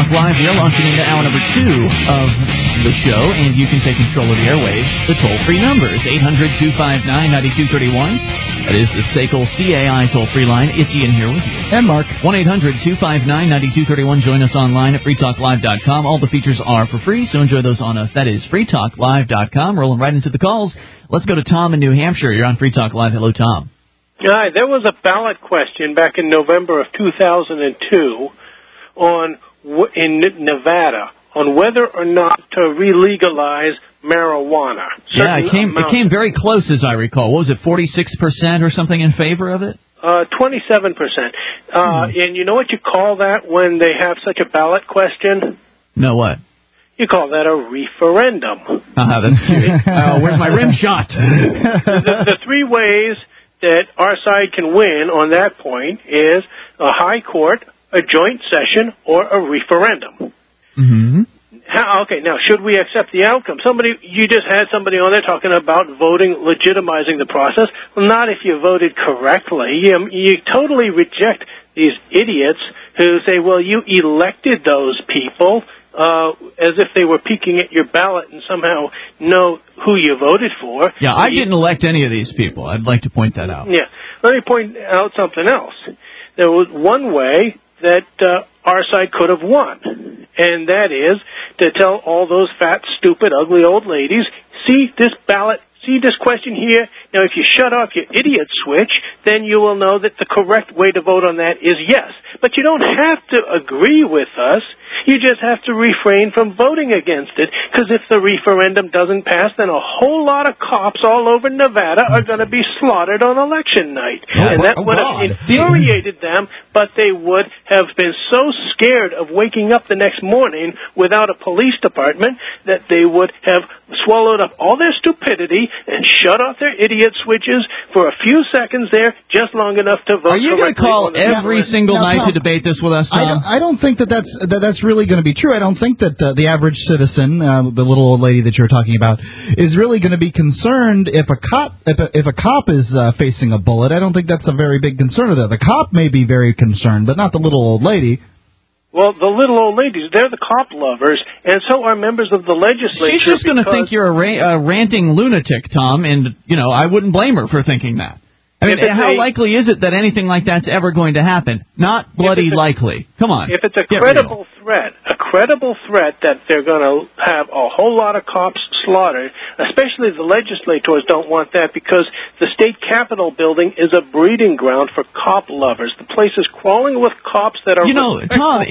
Talk Live here, launching into hour number 2 of the show, and you can take control of the airwaves. The toll-free number is 800-259-9231. That is the SACL CAI toll-free line. It's Ian here with you. And Mark. 1-800-259-9231. Join us online at freetalklive.com. All the features are for free, so enjoy those on us. That is freetalklive.com. Rolling right into the calls. Let's go to Tom in New Hampshire. You're on Free Talk Live. Hello, Tom. Hi, there was a ballot question back in November of 2002 in Nevada on whether or not to re-legalize marijuana. Yeah, it came very close, as I recall. What was it, 46% or something in favor of it? 27%. And you know what you call that when they have such a ballot question? No, what? You call that a referendum. That's cute. Where's my rim shot? The three ways that our side can win on that point is a high court, a joint session, or a referendum. Mm-hmm. Okay, now, should we accept the outcome? You just had somebody on there talking about voting, legitimizing the process. Well, not if you voted correctly. You totally reject these idiots who say, well, you elected those people, as if they were peeking at your ballot and somehow know who you voted for. Yeah, I didn't elect any of these people. I'd like to point that out. Yeah. Let me point out something else. There was one way that our side could have won, and that is to tell all those fat, stupid, ugly old ladies, see this ballot, see this question here. Now, if you shut off your idiot switch, then you will know that the correct way to vote on that is yes. But you don't have to agree with us. You just have to refrain from voting against it, because if the referendum doesn't pass, then a whole lot of cops all over Nevada are going to be slaughtered on election night. And that would have infuriated them, but they would have been so scared of waking up the next morning without a police department that they would have swallowed up all their stupidity and shut off their idiot switches for a few seconds there, just long enough to vote. Are you going to call every single night to debate this with us, Tom? I don't think that's really going to be true. I don't think that the average citizen, the little old lady that you're talking about, is really going to be concerned if a cop is facing a bullet. I don't think that's a very big concern of that. The cop may be very concerned, but not the little old lady. Well, the little old ladies, they're the cop lovers, and so are members of the legislature. She's just going to think you're a ranting lunatic, Tom, and, I wouldn't blame her for thinking that. I mean, how likely is it that anything like that's ever going to happen? Not bloody likely. Come on. If it's a credible threat that they're going to have a whole lot of cops slaughtered, especially the legislators don't want that, because the state capitol building is a breeding ground for cop lovers. The place is crawling with cops that are Tom,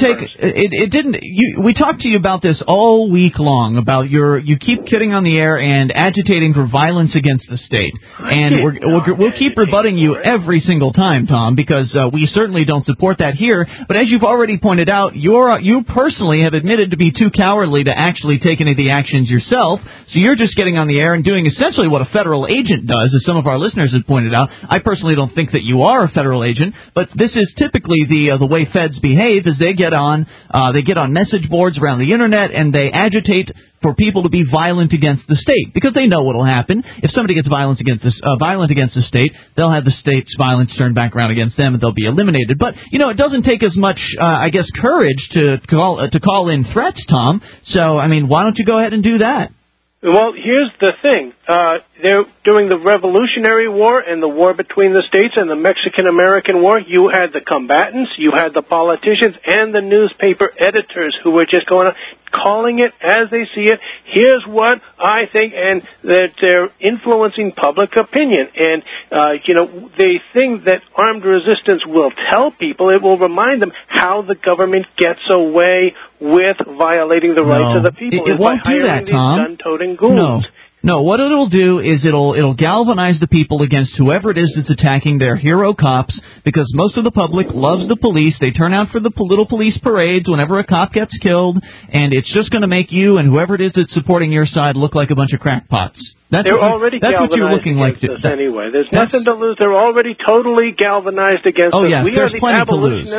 we talked to you about this all week long, about you keep kidding on the air and agitating for violence against the state. And we'll keep rebutting you every single time, Tom, because we certainly don't support that here. But as you've already pointed out, you personally have admitted to be too cowardly to actually take any of the actions yourself. So you're just getting on the air and doing essentially what a federal agent does, as some of our listeners have pointed out. I personally don't think that you are a federal agent, but this is typically the way feds behave, is they get on message boards around the internet and they agitate for people to be violent against the state, because they know what will happen. If somebody gets violent against the state, they'll have the state's violence turned back around against them, and they'll be eliminated. But it doesn't take as much, courage to call in threats, Tom. So, why don't you go ahead and do that? Well, here's the thing. During the Revolutionary War and the war between the states and the Mexican-American War, you had the combatants, you had the politicians, and the newspaper editors who were just going on, calling it as they see it. Here's what I think, and that they're influencing public opinion. And, they think that armed resistance will tell people, it will remind them how the government gets away with violating the rights of the people. It won't do that, Tom. Gun-toting goons. No, what it'll do is it'll galvanize the people against whoever it is that's attacking their hero cops, because most of the public loves the police. They turn out for the little police parades whenever a cop gets killed, and it's just going to make you and whoever it is that's supporting your side look like a bunch of crackpots. That's what you're looking like. Anyway, there's nothing to lose. They're already totally galvanized against us. Yes, there's plenty to lose.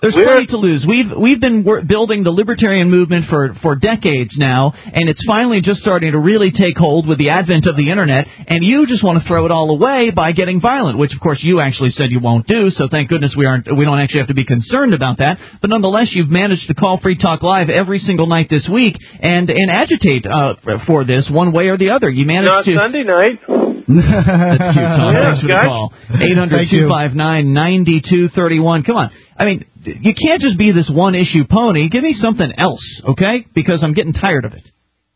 There's plenty to lose. We've been building the libertarian movement for decades now, and it's finally just starting to really take hold with the advent of the Internet, and you just want to throw it all away by getting violent, which, of course, you actually said you won't do, so thank goodness we don't actually have to be concerned about that. But nonetheless, you've managed to call Free Talk Live every single night this week and agitate for this one way or the other. You managed Not Sunday night. That's cute, Tom. Thanks for the call. 800-259-9231. Come on. I mean, you can't just be this one-issue pony. Give me something else, okay? Because I'm getting tired of it.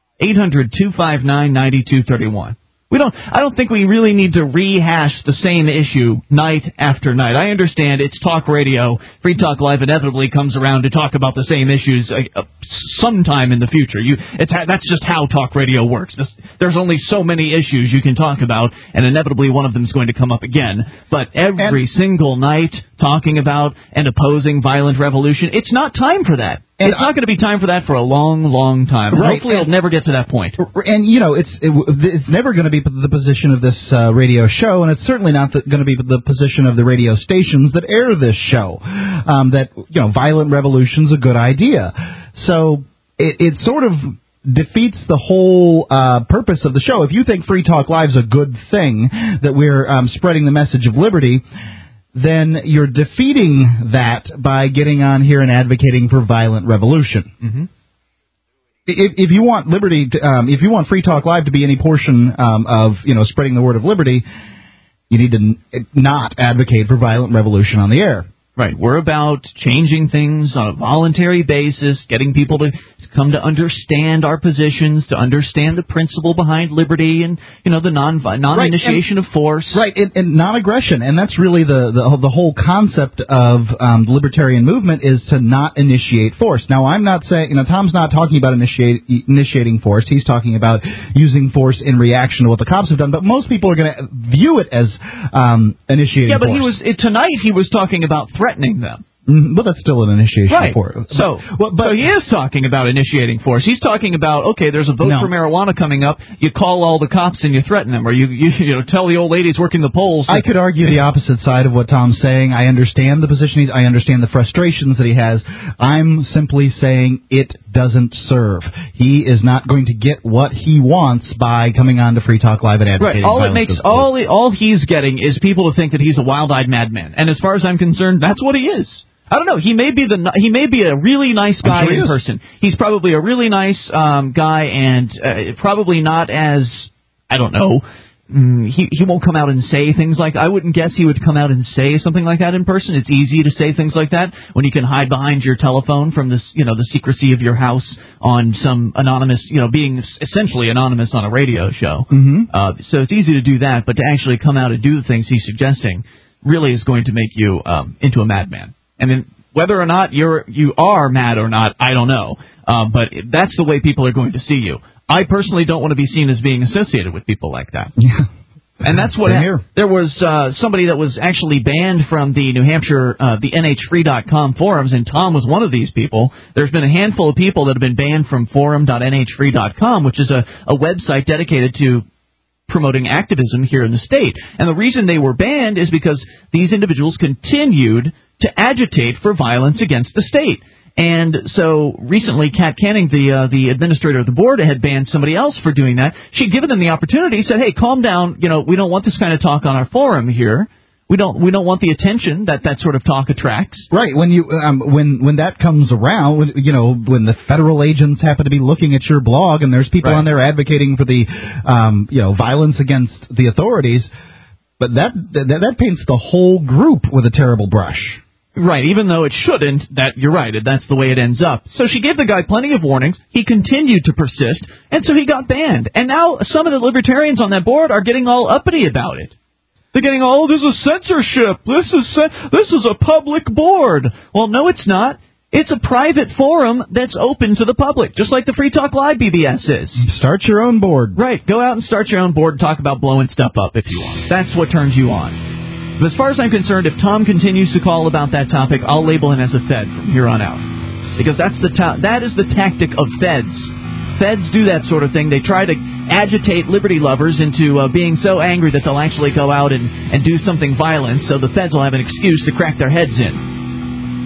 800-259-9231. I don't think we really need to rehash the same issue night after night. I understand it's talk radio. Free Talk Live inevitably comes around to talk about the same issues sometime in the future. That's just how talk radio works. There's only so many issues you can talk about, and inevitably one of them is going to come up again. But every single night talking about and opposing violent revolution, it's not time for that. And it's not going to be time for that for a long, long time. Right. Hopefully it'll never get to that point. And, it's never going to be the position of this radio show, and it's certainly not going to be the position of the radio stations that air this show, that, violent revolution's a good idea. So it sort of defeats the whole purpose of the show. If you think Free Talk Live's a good thing, that we're spreading the message of liberty, then you're defeating that by getting on here and advocating for violent revolution. Mm-hmm. If you want liberty, if you want Free Talk Live to be any portion of spreading the word of liberty, you need to not advocate for violent revolution on the air. Right. We're about changing things on a voluntary basis, getting people to come to understand our positions, to understand the principle behind liberty and, the non-initiation of force. Right, and non-aggression. And that's really the whole concept of the libertarian movement is to not initiate force. Now, I'm not saying, Tom's not talking about initiating force. He's talking about using force in reaction to what the cops have done. But most people are going to view it as initiating force. Yeah, but tonight he was talking about threatening them. But that's still an initiation right. for it. So he is talking about initiating force. He's talking about, okay, there's a vote for marijuana coming up. You call all the cops and you threaten them, or you tell the old ladies working the polls. I could argue the opposite side of what Tom's saying. I understand the position I understand the frustrations that he has. I'm simply saying it doesn't serve. He is not going to get what he wants by coming on to Free Talk Live and advocating violence. All he's getting is people to think that he's a wild-eyed madman. And as far as I'm concerned, that's what he is. I don't know. He may be a really nice guy in person. He's probably a really nice guy, and probably not as, I don't know. He won't come out and say things like, I wouldn't guess he would come out and say something like that in person. It's easy to say things like that when you can hide behind your telephone from this, the secrecy of your house on some anonymous, being essentially anonymous on a radio show. Mm-hmm. So it's easy to do that, but to actually come out and do the things he's suggesting really is going to make you into a madman. And then whether or not you are mad or not, I don't know. But that's the way people are going to see you. I personally don't want to be seen as being associated with people like that. Yeah. And that's what there was somebody that was actually banned from the New Hampshire, the NHFree.com forums, and Tom was one of these people. There's been a handful of people that have been banned from forum.nhfree.com, which is a website dedicated to promoting activism here in the state. And the reason they were banned is because these individuals continued to agitate for violence against the state. And so recently, Kat Canning, the administrator of the board, had banned somebody else for doing that. She'd given them the opportunity, said, hey, calm down. We don't want this kind of talk on our forum here. We don't want the attention that sort of talk attracts. Right. When you when that comes around, when the federal agents happen to be looking at your blog and there's people on there advocating for the violence against the authorities, but that paints the whole group with a terrible brush. Right, even though it shouldn't, you're right, that's the way it ends up. So she gave the guy plenty of warnings, he continued to persist, and so he got banned. And now some of the libertarians on that board are getting all uppity about it. They're getting, this is censorship, this is a public board. Well, no, it's not. It's a private forum that's open to the public, just like the Free Talk Live BBS is. Start your own board. Right, go out and start your own board and talk about blowing stuff up if you want. That's what turns you on. But as far as I'm concerned, if Tom continues to call about that topic, I'll label him as a Fed from here on out. Because that is the tactic of Feds. Feds do that sort of thing. They try to agitate liberty lovers into being so angry that they'll actually go out and do something violent, so the Feds will have an excuse to crack their heads in.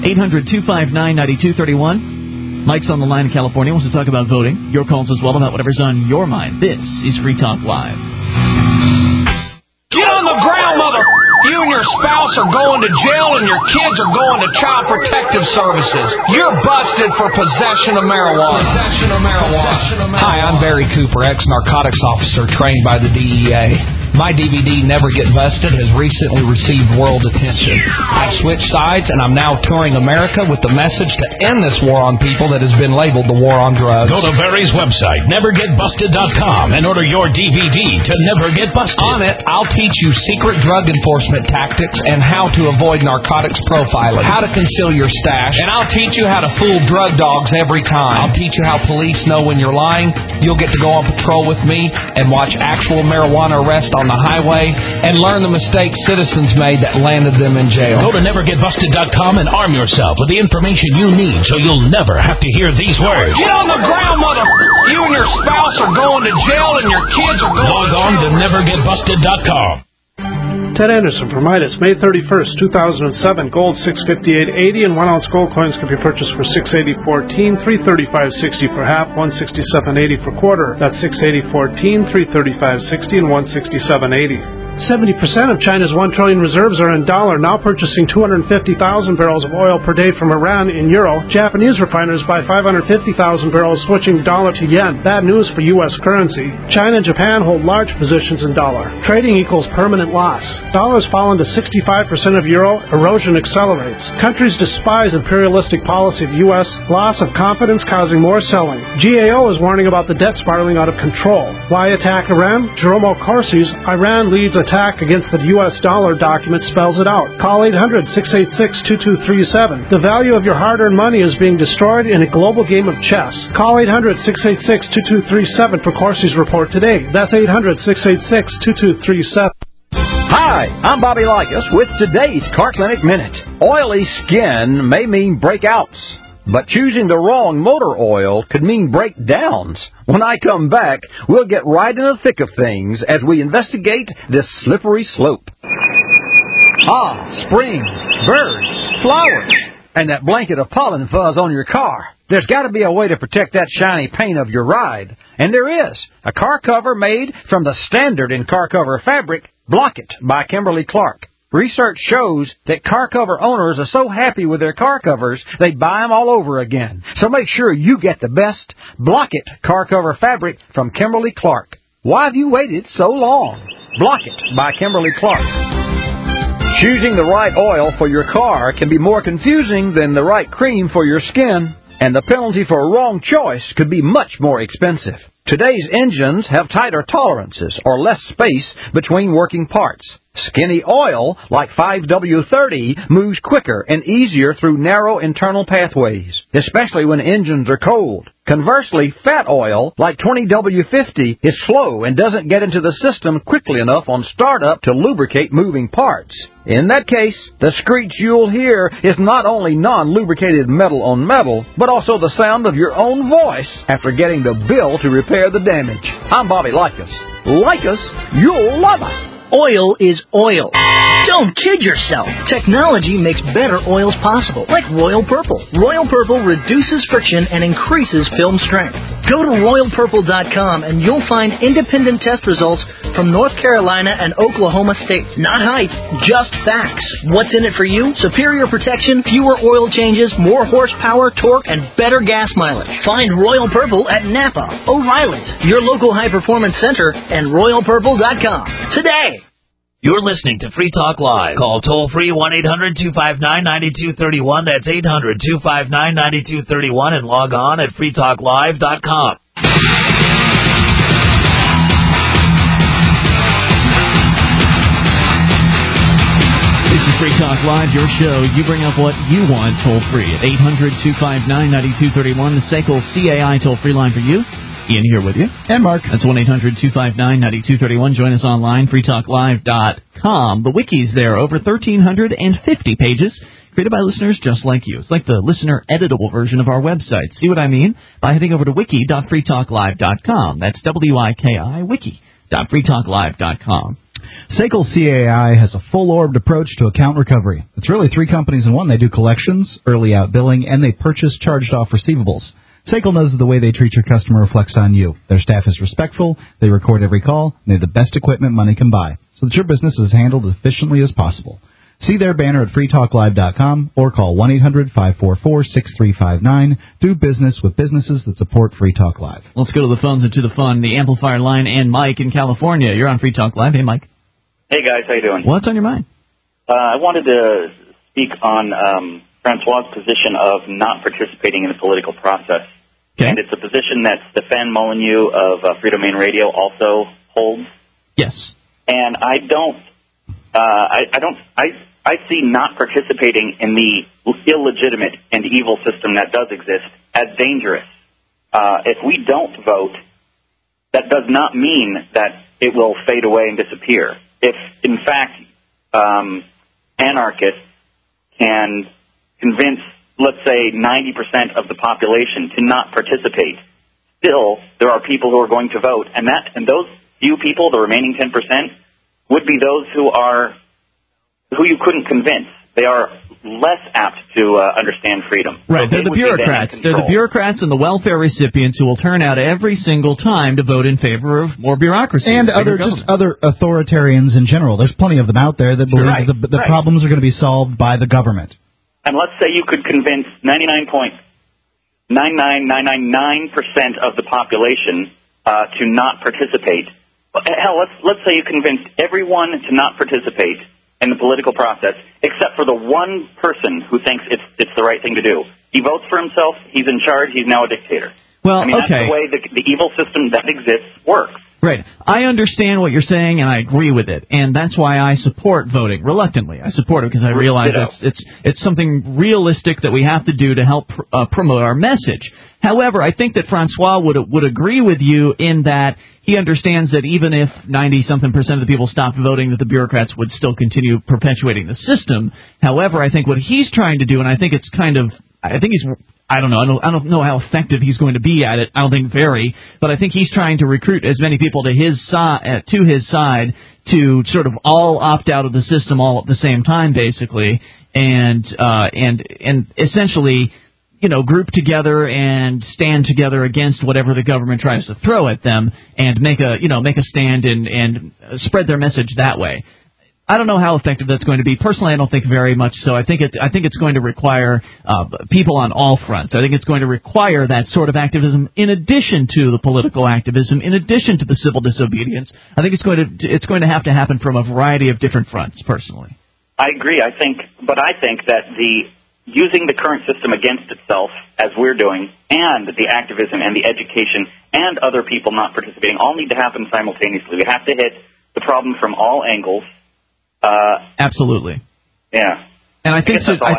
800-259-9231. Mike's on the line in California, wants to talk about voting. Your calls as well about whatever's on your mind. This is Free Talk Live. Get on the ground, mother! You and your spouse are going to jail and your kids are going to Child Protective Services. You're busted for possession of marijuana. Hi, I'm Barry Cooper, ex-narcotics officer trained by the DEA. My DVD, Never Get Busted, has recently received world attention. I've switched sides, and I'm now touring America with the message to end this war on people that has been labeled the war on drugs. Go to Barry's website, nevergetbusted.com, and order your DVD to Never Get Busted. On it, I'll teach you secret drug enforcement tactics and how to avoid narcotics profiling, how to conceal your stash, and I'll teach you how to fool drug dogs every time. I'll teach you how police know when you're lying. You'll get to go on patrol with me and watch actual marijuana arrests on the highway and learn the mistakes citizens made that landed them in jail. Go to nevergetbusted.com and arm yourself with the information you need so you'll never have to hear these words. Get on the ground, mother! You and your spouse are going to jail and your kids are going Log on to nevergetbusted.com. Ted Anderson for Midas, May 31st, 2007. Gold 658.80 and 1 ounce gold coins can be purchased for $680.14, $335.60 for half, $167.80 for quarter. That's $680.14, $335.60 and $167.80. 70% of China's 1 trillion reserves are in dollar, now purchasing 250,000 barrels of oil per day from Iran in euro. Japanese refiners buy 550,000 barrels, switching dollar to yen. Bad news for U.S. currency. China and Japan hold large positions in dollar. Trading equals permanent loss. Dollar's fallen to 65% of euro. Erosion accelerates. Countries despise imperialistic policy of U.S. Loss of confidence causing more selling. GAO is warning about the debt spiraling out of control. Why attack Iran? Jerome Corsi's Iran leads attack against the U.S. dollar document spells it out. Call 800-686-2237. The value of your hard-earned money is being destroyed in a global game of chess. Call 800-686-2237 for Corsi's report today. That's 800-686-2237. Hi, I'm Bobby Likas with today's Car Clinic Minute. Oily skin may mean breakouts, but choosing the wrong motor oil could mean breakdowns. When I come back, we'll get right in the thick of things as we investigate this slippery slope. Ah, spring, birds, flowers, and that blanket of pollen fuzz on your car. There's got to be a way to protect that shiny paint of your ride. And there is. A car cover made from the standard in car cover fabric, Block It by Kimberly Clark. Research shows that car cover owners are so happy with their car covers, they buy them all over again. So make sure you get the best Block It car cover fabric from Kimberly Clark. Why have you waited so long? Block It by Kimberly Clark. Choosing the right oil for your car can be more confusing than the right cream for your skin, and the penalty for a wrong choice could be much more expensive. Today's engines have tighter tolerances or less space between working parts. Skinny oil, like 5W30, moves quicker and easier through narrow internal pathways, especially when engines are cold. Conversely, fat oil, like 20W50, is slow and doesn't get into the system quickly enough on startup to lubricate moving parts. In that case, the screech you'll hear is not only non-lubricated metal on metal, but also the sound of your own voice after getting the bill to repair the damage. I'm Bobby Likas. Like us, you'll love us. Oil is oil. Don't kid yourself. Technology makes better oils possible, like Royal Purple. Royal Purple reduces friction and increases film strength. Go to RoyalPurple.com and you'll find independent test results from North Carolina and Oklahoma State. Not hype, just facts. What's in it for you? Superior protection, fewer oil changes, more horsepower, torque, and better gas mileage. Find Royal Purple at Napa, O'Reilly's, your local high-performance center, and RoyalPurple.com today. You're listening to Free Talk Live. Call toll-free 1-800-259-9231. That's 800-259-9231. And log on at freetalklive.com. This is Free Talk Live, your show. You bring up what you want toll-free at 800-259-9231. The SACL CAI toll-free line for you. Ian here with you. And Mark. That's 1-800-259-9231. Join us online, freetalklive.com. The wiki's there, over 1,350 pages, created by listeners just like you. It's like the listener-editable version of our website. See what I mean? By heading over to wiki.freetalklive.com. That's WIKI, wiki.freetalklive.com. SACL CAI has a full-orbed approach to account recovery. It's really three companies in one. They do collections, early out billing, and they purchase charged-off receivables. SACL knows that the way they treat your customer reflects on you. Their staff is respectful, they record every call, and they have the best equipment money can buy, so that your business is handled as efficiently as possible. See their banner at freetalklive.com or call 1-800-544-6359. Do business with businesses that support Free Talk Live. Let's go to the phones and to the fun. The Amplifier line and Mike in California. You're on Free Talk Live. Hey, Mike. Hey, guys. How you doing? What's on your mind? I wanted to speak on Francois' position of not participating in the political process. Okay. And it's a position that Stefan Molyneux of Free Domain Radio also holds. Yes. And I see not participating in the illegitimate and evil system that does exist as dangerous. If we don't vote, that does not mean that it will fade away and disappear. If, in fact, anarchists can convince, let's say, 90% of the population to not participate, still there are people who are going to vote, and those few people, the remaining 10%, would be those who you couldn't convince. They are less apt to understand freedom. Right, so they're the bureaucrats. They're the bureaucrats and the welfare recipients who will turn out every single time to vote in favor of more bureaucracy. And other authoritarians in general. There's plenty of them out there that believe that the problems are going to be solved by the government. And let's say you could convince 99.99999% of the population to not participate. Hell, let's say you convinced everyone to not participate in the political process, except for the one person who thinks it's the right thing to do. He votes for himself. He's in charge. He's now a dictator. Well, I mean, that's the way the evil system that exists works. Right. I understand what you're saying, and I agree with it, and that's why I support voting reluctantly. I support it because I realize it's something realistic that we have to do to help promote our message. However, I think that Francois would agree with you in that he understands that even if 90-something% of the people stopped voting, that the bureaucrats would still continue perpetuating the system. However, I think what he's trying to do, and I think it's I don't know how effective he's going to be at it. I don't think very, but I think he's trying to recruit as many people to his side to sort of all opt out of the system all at the same time, basically, and essentially, group together and stand together against whatever the government tries to throw at them, and make a stand and spread their message that way. I don't know how effective that's going to be. Personally, I don't think very much so. I think it's going to require people on all fronts. I think it's going to require that sort of activism in addition to the political activism, in addition to the civil disobedience. I think it's going to have to happen from a variety of different fronts, personally. I agree. I think that using the current system against itself, as we're doing, and the activism and the education and other people not participating all need to happen simultaneously. We have to hit the problem from all angles. Absolutely. Yeah. And I think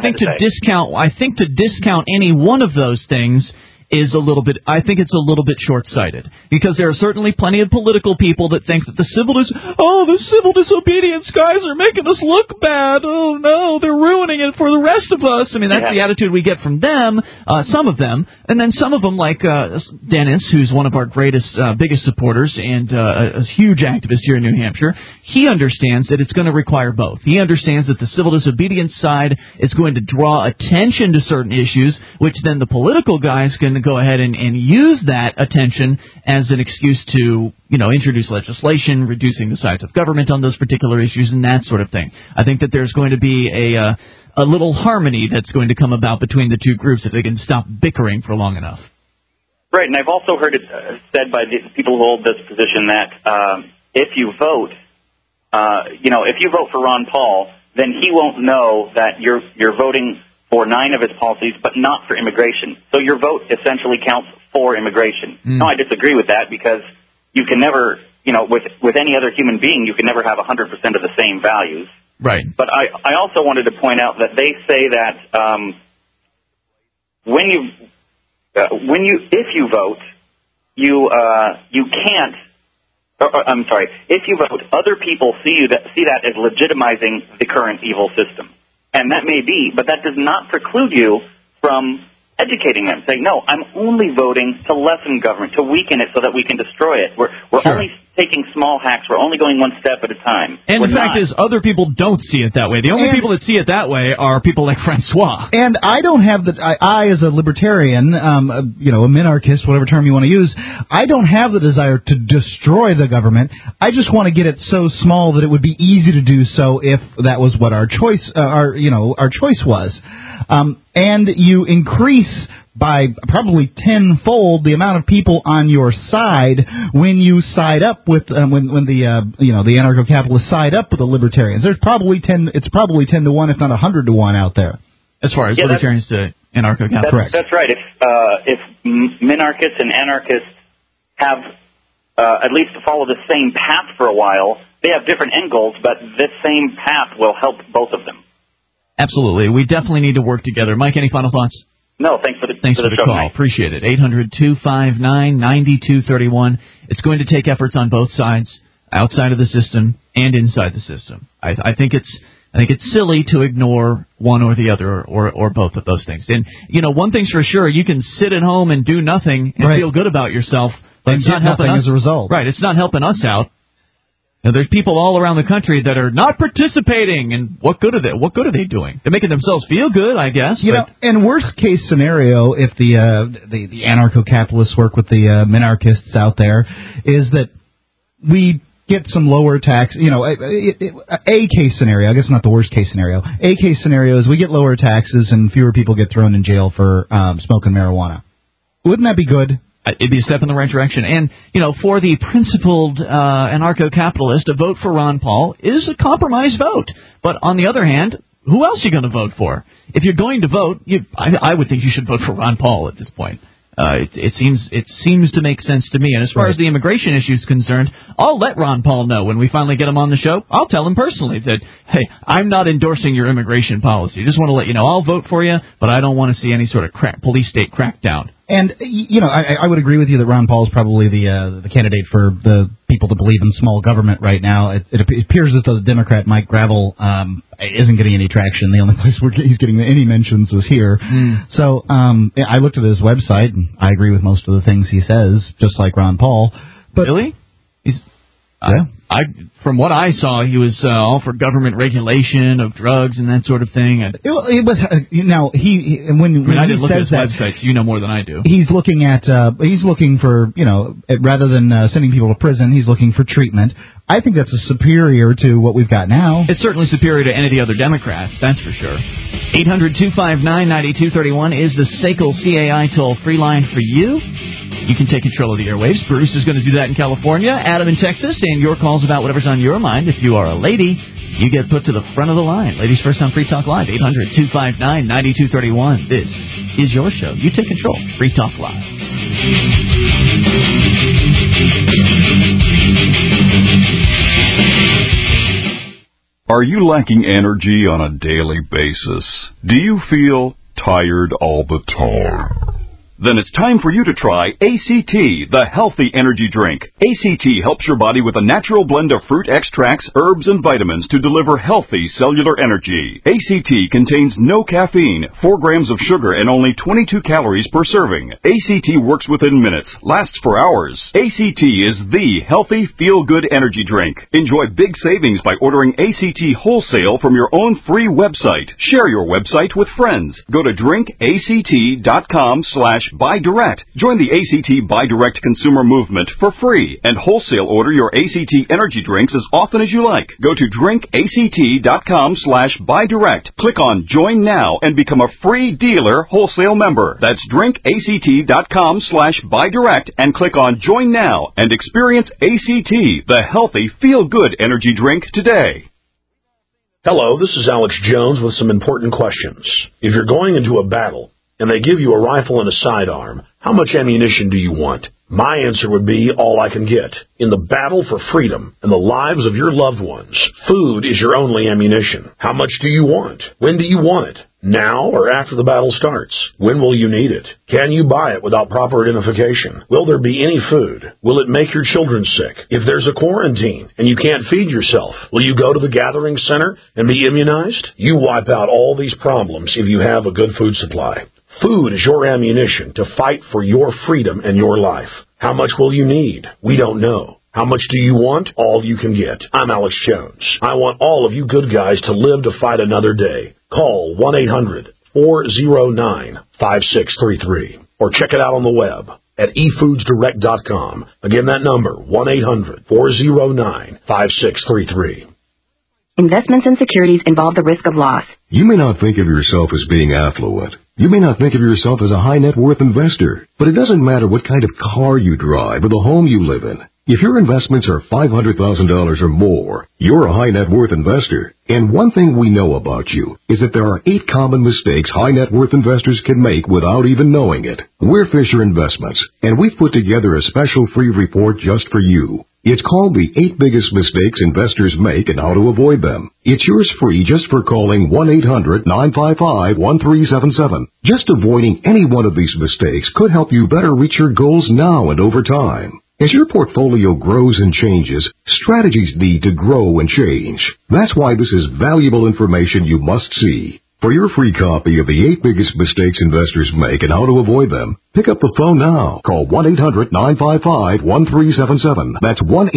to discount any one of those things is a little bit short-sighted, because there are certainly plenty of political people that think that the civil disobedience guys are making us look bad. Oh no, they're ruining it for the rest of us. I mean, that's the attitude we get from them, some of them, and then some of them, like Dennis, who's one of our biggest supporters and a huge activist here in New Hampshire. He understands that it's going to require both. He understands that the civil disobedience side is going to draw attention to certain issues, which then the political guys can go ahead and use that attention as an excuse to, introduce legislation, reducing the size of government on those particular issues and that sort of thing. I think that there's going to be a little harmony that's going to come about between the two groups if they can stop bickering for long enough. Right, and I've also heard it said by the people who hold this position that if you vote for Ron Paul, then he won't know that you're voting for 9 of his policies, but not for immigration. So your vote essentially counts for immigration. No, I disagree with that, because you can never, with any other human being, you can never have 100% of the same values. Right. But I also wanted to point out that they say that if you vote, you can't. I'm sorry. If you vote, other people see that as legitimizing the current evil system. And that may be, but that does not preclude you from educating them, saying, no, I'm only voting to lessen government, to weaken it so that we can destroy it. We're only taking small hacks. We're only going one step at a time. And the fact is, other people don't see it that way. The only people that see it that way are people like Francois. And I don't have I as a libertarian, a minarchist, whatever term you want to use, I don't have the desire to destroy the government. I just want to get it so small that it would be easy to do so if that was what our choice, our choice was. And you increase by probably tenfold the amount of people on your side when you side up with when the anarcho-capitalists side up with the libertarians. It's probably 10 to 1, if not 100 to 1 out there. As far as libertarians to anarcho-capitalists. That's right. If minarchists and anarchists have at least to follow the same path for a while, they have different end goals, but this same path will help both of them. Absolutely. We definitely need to work together. Mike, any final thoughts? No, thanks for the call. Mike. Appreciate it. 800-259-9231. It's going to take efforts on both sides, outside of the system and inside the system. I think it's silly to ignore one or the other or both of those things. And one thing's for sure, you can sit at home and do nothing and feel good about yourself, but it's not helping us as a result. Right, it's not helping us out. Now, there's people all around the country that are not participating, and what good are they? What good are they doing? They're making themselves feel good, I guess. And worst case scenario, if the anarcho-capitalists work with the minarchists out there, is that we get some lower tax. A case scenario, I guess not the worst case scenario. A case scenario is we get lower taxes and fewer people get thrown in jail for smoking marijuana. Wouldn't that be good? It'd be a step in the right direction. And, for the principled anarcho-capitalist, a vote for Ron Paul is a compromise vote. But on the other hand, who else are you going to vote for? If you're going to vote, I would think you should vote for Ron Paul at this point. It seems to make sense to me. And as far as the immigration issue is concerned, I'll let Ron Paul know when we finally get him on the show. I'll tell him personally that, hey, I'm not endorsing your immigration policy. Just want to let you know I'll vote for you, but I don't want to see any sort of police state crackdown. And, I would agree with you that Ron Paul is probably the candidate for the people to believe in small government right now. It appears as though the Democrat Mike Gravel isn't getting any traction. The only place where he's getting any mentions is here. So I looked at his website, and I agree with most of the things he says, just like Ron Paul. But really? From what I saw, he was all for government regulation of drugs and that sort of thing. It was I didn't look at his website, so you know more than I do. He's looking for rather than sending people to prison, he's looking for treatment. I think that's superior to what we've got now. It's certainly superior to any of the other Democrats, that's for sure. 800-259-9231 is the SACL CAI toll-free line for you. You can take control of the airwaves. Bruce is going to do that in California, Adam in Texas, and your calls about whatever's on your mind. If you are a lady, you get put to the front of the line. Ladies first on Free Talk Live, 800-259-9231. This is your show. You take control. Free Talk Live. Are you lacking energy on a daily basis? Do you feel tired all the time? Then it's time for you to try ACT, the healthy energy drink. ACT helps your body with a natural blend of fruit extracts, herbs, and vitamins to deliver healthy cellular energy. ACT contains no caffeine, 4 grams of sugar, and only 22 calories per serving. ACT works within minutes, lasts for hours. ACT is the healthy, feel-good energy drink. Enjoy big savings by ordering ACT wholesale from your own free website. Share your website with friends. Go to drinkact.com/buy direct. Join the ACT Buy Direct consumer movement for free and wholesale order your ACT energy drinks as often as you like. Go to drinkact.com/buy direct. Click on Join Now and become a free dealer wholesale member. That's drinkact.com/buy direct and click on Join Now and experience ACT, the healthy, feel-good energy drink today. Hello, this is Alex Jones with some important questions. If you're going into a battle and they give you a rifle and a sidearm, how much ammunition do you want? My answer would be all I can get. In the battle for freedom and the lives of your loved ones, food is your only ammunition. How much do you want? When do you want it? Now or after the battle starts? When will you need it? Can you buy it without proper identification? Will there be any food? Will it make your children sick? If there's a quarantine and you can't feed yourself, will you go to the gathering center and be immunized? You wipe out all these problems if you have a good food supply. Food is your ammunition to fight for your freedom and your life. How much will you need? We don't know. How much do you want? All you can get. I'm Alex Jones. I want all of you good guys to live to fight another day. Call 1-800-409-5633 or check it out on the web at efoodsdirect.com. Again, that number, 1-800-409-5633. Investments in securities involve the risk of loss. You may not think of yourself as being affluent. You may not think of yourself as a high net worth investor, but it doesn't matter what kind of car you drive or the home you live in. If your investments are $500,000 or more, you're a high net worth investor. And one thing we know about you is that there are 8 common mistakes high net worth investors can make without even knowing it. We're Fisher Investments, and we've put together a special free report just for you. It's called The 8 Biggest Mistakes Investors Make and How to Avoid Them. It's yours free just for calling 1-800-955-1377. Just avoiding any one of these mistakes could help you better reach your goals now and over time. As your portfolio grows and changes, strategies need to grow and change. That's why this is valuable information you must see. For your free copy of the 8 Biggest Mistakes Investors Make and How to Avoid Them, pick up the phone now. Call 1-800-955-1377. That's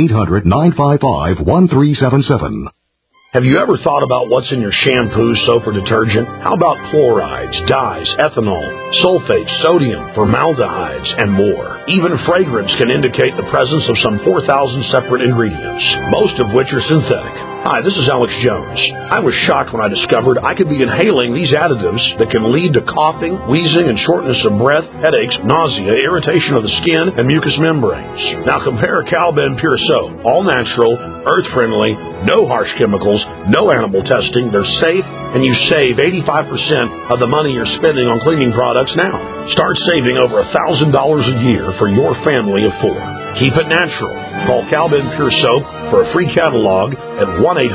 1-800-955-1377. Have you ever thought about what's in your shampoo, soap, or detergent? How about chlorides, dyes, ethanol, sulfates, sodium, formaldehydes, and more? Even fragrance can indicate the presence of some 4,000 separate ingredients, most of which are synthetic. Hi, this is Alex Jones. I was shocked when I discovered I could be inhaling these additives that can lead to coughing, wheezing, and shortness of breath, headaches, nausea, irritation of the skin, and mucous membranes. Now compare Calben Pure Soap, all natural, earth-friendly, no harsh chemicals, no animal testing. They're safe, and you save 85% of the money you're spending on cleaning products now. Start saving over $1,000 a year for your family of 4. Keep it natural. Call Calben Pure Soap for a free catalog at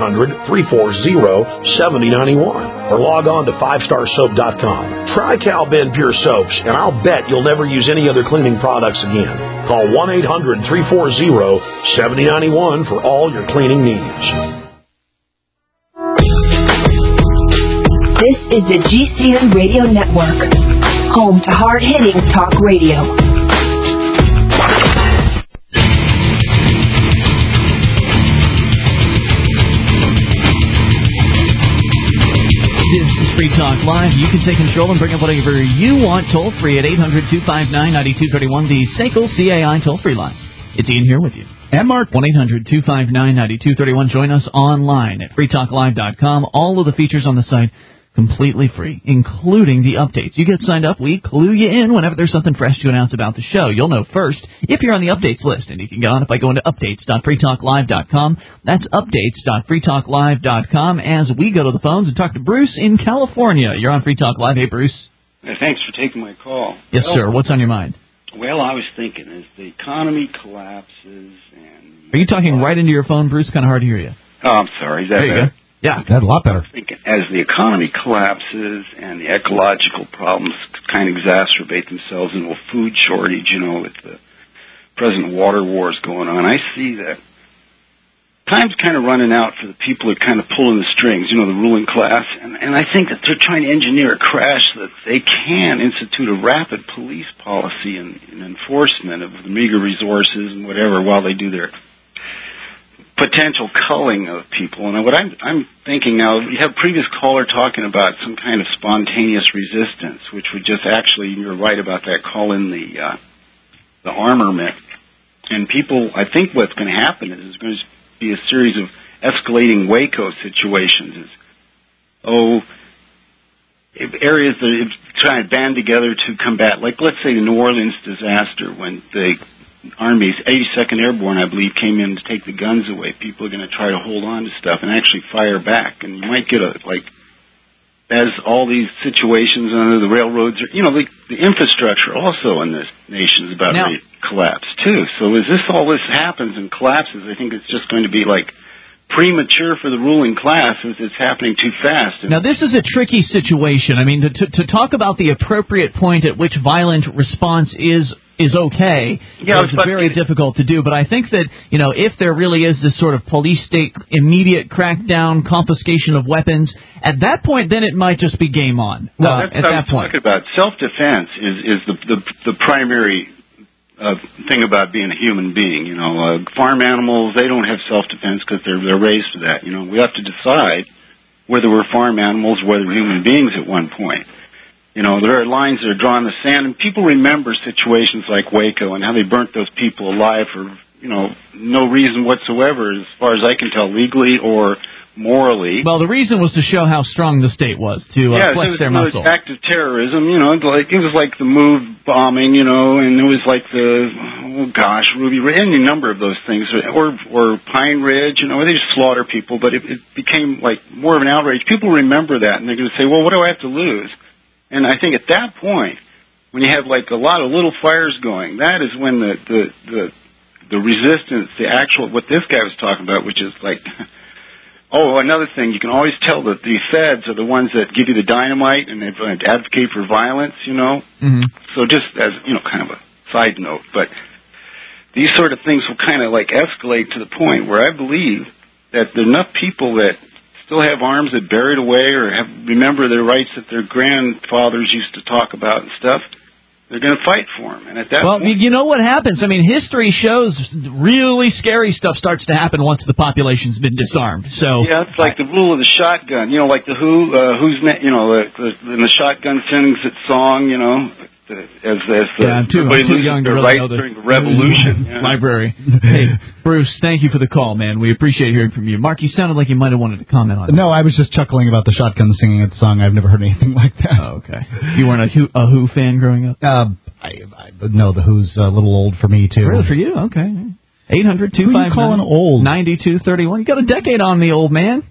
1-800-340-7091 or log on to 5starsoap.com. Try Calben Pure Soaps, and I'll bet you'll never use any other cleaning products again. Call 1-800-340-7091 for all your cleaning needs. This is the GCN Radio Network, home to hard-hitting talk radio. This is Free Talk Live. You can take control and bring up whatever you want toll-free at 800-259-9231, the SACL CAI toll-free line. It's Ian here with you. And Mark. 1-800-259-9231. Join us online at freetalklive.com. All of the features on the site completely free, including the updates. You get signed up, we clue you in whenever there's something fresh to announce about the show. You'll know first if you're on the updates list, and you can get on it by going to updates.freetalklive.com. That's updates.freetalklive.com as we go to the phones and talk to Bruce in California. You're on Free Talk Live. Hey, Bruce. Thanks for taking my call. Yes, sir. What's on your mind? Well, I was thinking, as the economy collapses and... Are you talking right into your phone, Bruce? Kind of hard to hear you. Oh, I'm sorry. Is that there you better? Go. Yeah, that's a lot better. Thinking, as the economy collapses and the ecological problems kind of exacerbate themselves into a food shortage, with the present water wars going on, I see that time's kind of running out for the people who are kind of pulling the strings, the ruling class. And I think that they're trying to engineer a crash that they can institute a rapid police policy and enforcement of the meager resources and whatever while they do their potential culling of people. And what I'm thinking now, we have previous caller talking about some kind of spontaneous resistance, which would just actually, you're right about that, call in the armament. And people, I think what's going to happen is there's going to be a series of escalating Waco situations. Areas that are trying to band together to combat, like let's say the New Orleans disaster when the Army's 82nd Airborne, I believe, came in to take the guns away. People are going to try to hold on to stuff and actually fire back. And you might get as all these situations under the railroads, the infrastructure also in this nation is about to collapse, too. So as all this happens and collapses, I think it's just going to be premature for the ruling class as it's happening too fast. Now, this is a tricky situation. I mean, to talk about the appropriate point at which violent response is okay. Yeah, it's very difficult to do, but I think that, if there really is this sort of police state immediate crackdown, confiscation of weapons, at that point, then it might just be game on. Well, that's what I'm talking about. Self-defense is the primary thing about being a human being. You know, farm animals, they don't have self-defense because they're raised to that. You know, we have to decide whether we're farm animals, whether we're human beings at one point. You know, there are lines that are drawn in the sand, and people remember situations like Waco and how they burnt those people alive for, you know, no reason whatsoever, as far as I can tell, legally or morally. Well, the reason was to show how strong the state was, to flex their muscle. Yeah, it was active terrorism, you know, it was like the MOVE bombing, you know, and it was like Ruby Ridge, any number of those things, or Pine Ridge, you know, they just slaughter people, but it became like more of an outrage. People remember that, and they're going to say, well, what do I have to lose? And I think at that point, when you have like a lot of little fires going, that is when the resistance, the actual, what this guy was talking about, which is like, oh, another thing, you can always tell that the feds are the ones that give you the dynamite and they advocate for violence, you know. Mm-hmm. So just as, you know, kind of a side note, but these sort of things will kind of like escalate to the point where I believe that there are enough people that still have arms that buried away or remember their rights that their grandfathers used to talk about and stuff. They're going to fight for them. And at that point, you know what happens? I mean, history shows really scary stuff starts to happen once the population's been disarmed. So yeah, it's like the rule of the shotgun. You know, like the you know, in the shotgun sings its song. You know, I'm too young to really know the during the Revolution. Library. Hey, Bruce, thank you for the call, man. We appreciate hearing from you. Mark, you sounded like you might have wanted to comment on it. No, I was just chuckling about the shotgun singing its song. I've never heard anything like that. Oh, okay. You weren't a Who fan growing up? No, the Who's a little old for me, too. Really, for you? Okay. 800-259-9231. You got a decade on me, old man.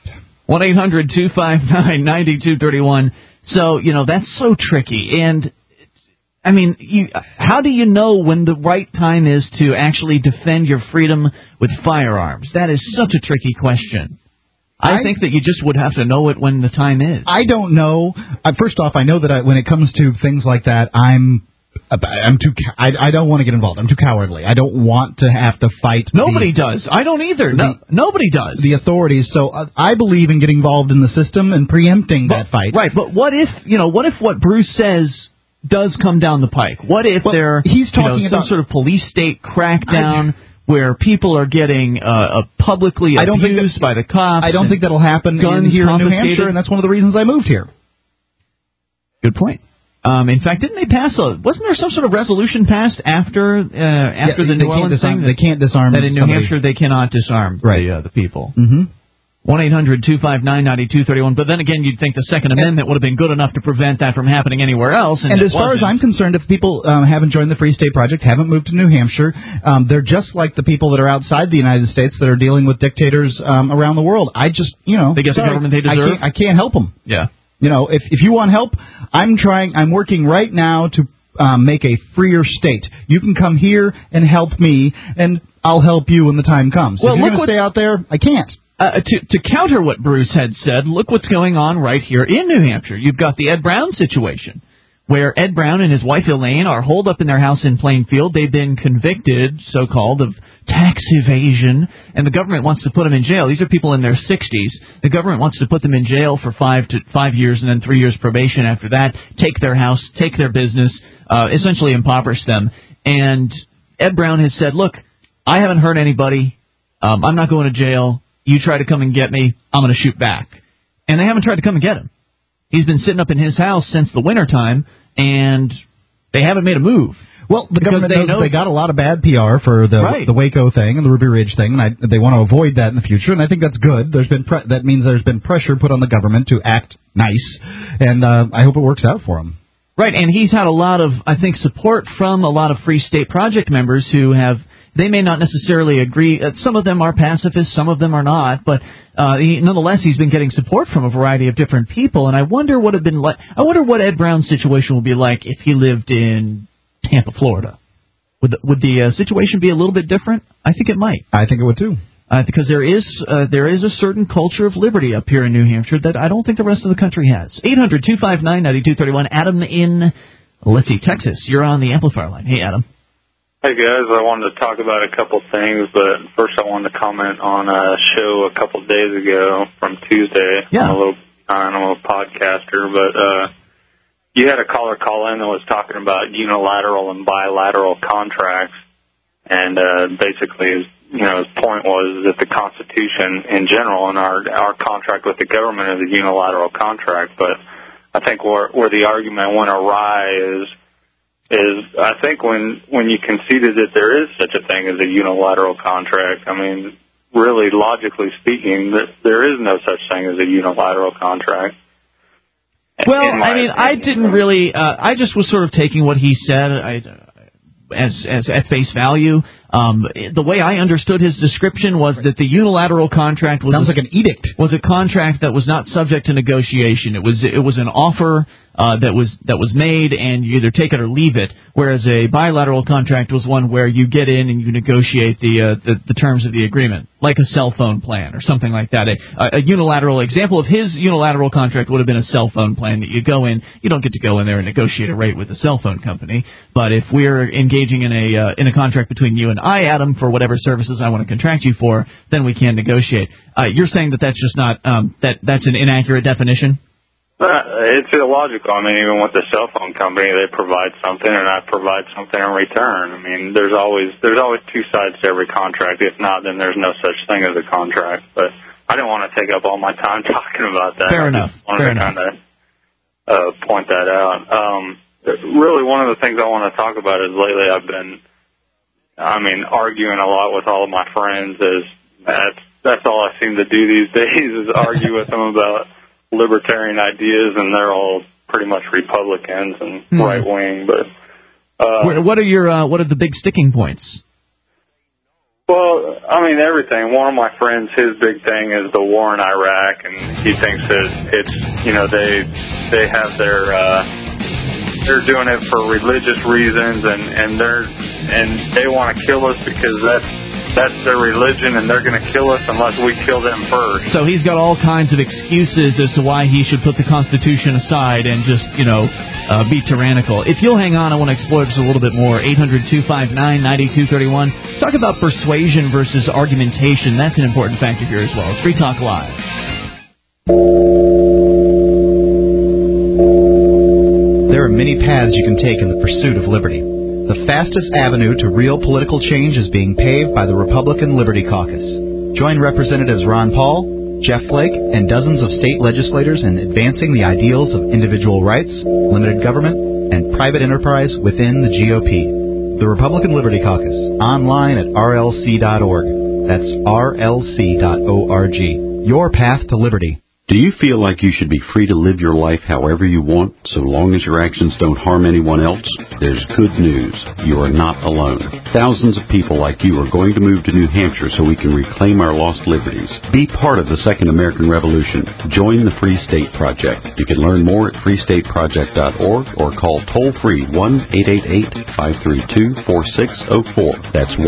1-800-259-9231. So, you know, that's so tricky. And I mean, how do you know when the right time is to actually defend your freedom with firearms? That is such a tricky question. I think that you just would have to know it when the time is. I don't know. First off, I know that when it comes to things like that, I don't want to get involved. I'm too cowardly. I don't want to have to fight. Nobody does. I don't either. Nobody does. The authorities. So I believe in getting involved in the system and preempting that fight. Right. But what if what Bruce says does come down the pike? What if he's talking about some sort of police state crackdown where people are getting publicly abused by the cops? I don't think that'll happen here in New Hampshire, and that's one of the reasons I moved here. Good point. In fact, didn't they pass wasn't there some sort of resolution passed after the New Orleans thing? They can't disarm. That in New Hampshire they cannot disarm the people. Mm-hmm. 1-800-259-9231. But then again, you'd think the Second Amendment would have been good enough to prevent that from happening anywhere else. And as far as I'm concerned, if people haven't joined the Free State Project, haven't moved to New Hampshire, they're just like the people that are outside the United States that are dealing with dictators around the world. I just, they get the government they deserve. I can't help them. Yeah. You know, if you want help, I'm working right now to make a freer state. You can come here and help me, and I'll help you when the time comes. Well, if you're going to stay out there, I can't. To counter what Bruce had said, look what's going on right here in New Hampshire. You've got the Ed Brown situation, where Ed Brown and his wife Elaine are holed up in their house in Plainfield. They've been convicted, so-called, of tax evasion, and the government wants to put them in jail. These are people in their 60s. The government wants to put them in jail for 5 years and then 3 years probation after that, take their house, take their business, essentially impoverish them. And Ed Brown has said, look, I haven't hurt anybody. I'm not going to jail. You try to come and get me, I'm going to shoot back. And they haven't tried to come and get him. He's been sitting up in his house since the wintertime, and they haven't made a move. Well, the government knows they got a lot of bad PR for the Waco thing and the Ruby Ridge thing, and they want to avoid that in the future, and I think that's good. That means there's been pressure put on the government to act nice, and I hope it works out for them. Right, and he's had a lot of, I think, support from a lot of Free State Project members who have, they may not necessarily agree. Some of them are pacifists, some of them are not, but nonetheless, he's been getting support from a variety of different people, and I wonder what Ed Brown's situation would be like if he lived in Tampa, Florida. Would the situation be a little bit different? I think it might. I think it would too. Because there is a certain culture of liberty up here in New Hampshire that I don't think the rest of the country has. 800-259-9231. Adam in, let's see, Texas. You're on the amplifier line. Hey, Adam. Hey, guys. I wanted to talk about a couple things, but first I wanted to comment on a show a couple days ago from Tuesday. Yeah. I'm a podcaster, but you had a caller call in that was talking about unilateral and bilateral contracts, and basically, his point was that the Constitution in general and our contract with the government is a unilateral contract. But I think where the argument went awry is I think when you conceded that there is such a thing as a unilateral contract, I mean, really logically speaking, there is no such thing as a unilateral contract. Well, I mean, I didn't really. I just was sort of taking what he said as at face value. The way I understood his description was that the unilateral contract was like an edict. Was a contract that was not subject to negotiation. It was an offer that was made, and you either take it or leave it. Whereas a bilateral contract was one where you get in and you negotiate the terms of the agreement, like a cell phone plan or something like that. A unilateral example of his unilateral contract would have been a cell phone plan that you go in. You don't get to go in there and negotiate a rate with the cell phone company. But if we're engaging in a contract between you and I, Adam, for whatever services I want to contract you for, then we can negotiate. You're saying that that's just not that's an inaccurate definition? It's illogical. I mean, even with the cell phone company, they provide something, and I provide something in return. I mean, there's always two sides to every contract. If not, then there's no such thing as a contract. But I didn't want to take up all my time talking about that. Fair enough. I just wanted to kind of point that out. Really, one of the things I want to talk about is lately I've been, arguing a lot with all of my friends. That's all I seem to do these days is argue with them about libertarian ideas, and they're all pretty much Republicans and right wing. But what are the big sticking points? Well, I mean, everything. One of my friends, his big thing is the war in Iraq, and he thinks that it's they have they're doing it for religious reasons, and they want to kill us because that's their religion, and they're going to kill us unless we kill them first. So he's got all kinds of excuses as to why he should put the Constitution aside and just, be tyrannical. If you'll hang on, I want to explore this a little bit more. 800-259-9231. Talk about persuasion versus argumentation. That's an important factor here as well. It's Free Talk Live. There are many paths you can take in the pursuit of liberty. The fastest avenue to real political change is being paved by the Republican Liberty Caucus. Join Representatives Ron Paul, Jeff Flake, and dozens of state legislators in advancing the ideals of individual rights, limited government, and private enterprise within the GOP. The Republican Liberty Caucus, online at rlc.org. That's rlc.org. Your path to liberty. Do you feel like you should be free to live your life however you want, so long as your actions don't harm anyone else? There's good news. You are not alone. Thousands of people like you are going to move to New Hampshire so we can reclaim our lost liberties. Be part of the Second American Revolution. Join the Free State Project. You can learn more at freestateproject.org or call toll-free 1-888-532-4604. That's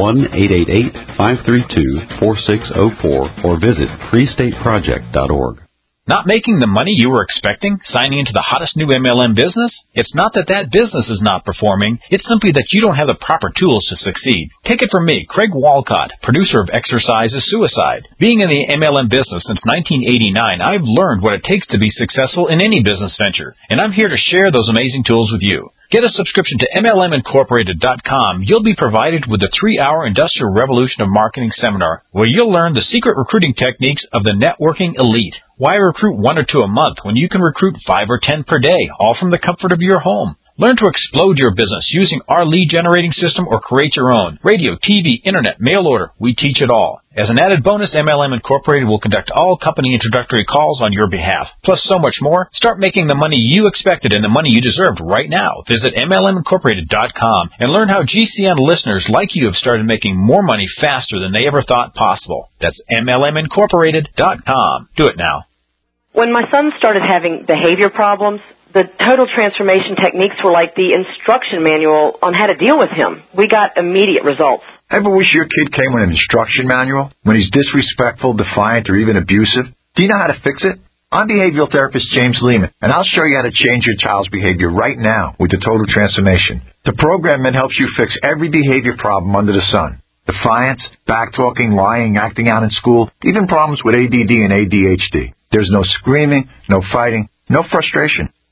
1-888-532-4604 or visit freestateproject.org. Not making the money you were expecting? Signing into the hottest new MLM business? It's not that business is not performing. It's simply that you don't have the proper tools to succeed. Take it from me, Craig Walcott, producer of Exercise is Suicide. Being in the MLM business since 1989, I've learned what it takes to be successful in any business venture, and I'm here to share those amazing tools with you. Get a subscription to MLMincorporated.com. You'll be provided with a 3-hour Industrial Revolution of Marketing seminar where you'll learn the secret recruiting techniques of the networking elite. Why recruit 1 or 2 a month when you can recruit 5 or 10 per day, all from the comfort of your home? Learn to explode your business using our lead generating system or create your own. Radio, TV, internet, mail order, we teach it all. As an added bonus, MLM Incorporated will conduct all company introductory calls on your behalf. Plus so much more. Start making the money you expected and the money you deserved right now. Visit MLMincorporated.com and learn how GCN listeners like you have started making more money faster than they ever thought possible. That's MLMincorporated.com. Do it now. When my son started having behavior problems, the total transformation techniques were like the instruction manual on how to deal with him. We got immediate results. Ever wish your kid came with an instruction manual when he's disrespectful, defiant, or even abusive? Do you know how to fix it? I'm behavioral therapist James Lehman, and I'll show you how to change your child's behavior right now with the Total Transformation. The program then helps you fix every behavior problem under the sun. Defiance, backtalking, lying, acting out in school, even problems with ADD and ADHD. There's no screaming, no fighting, no frustration.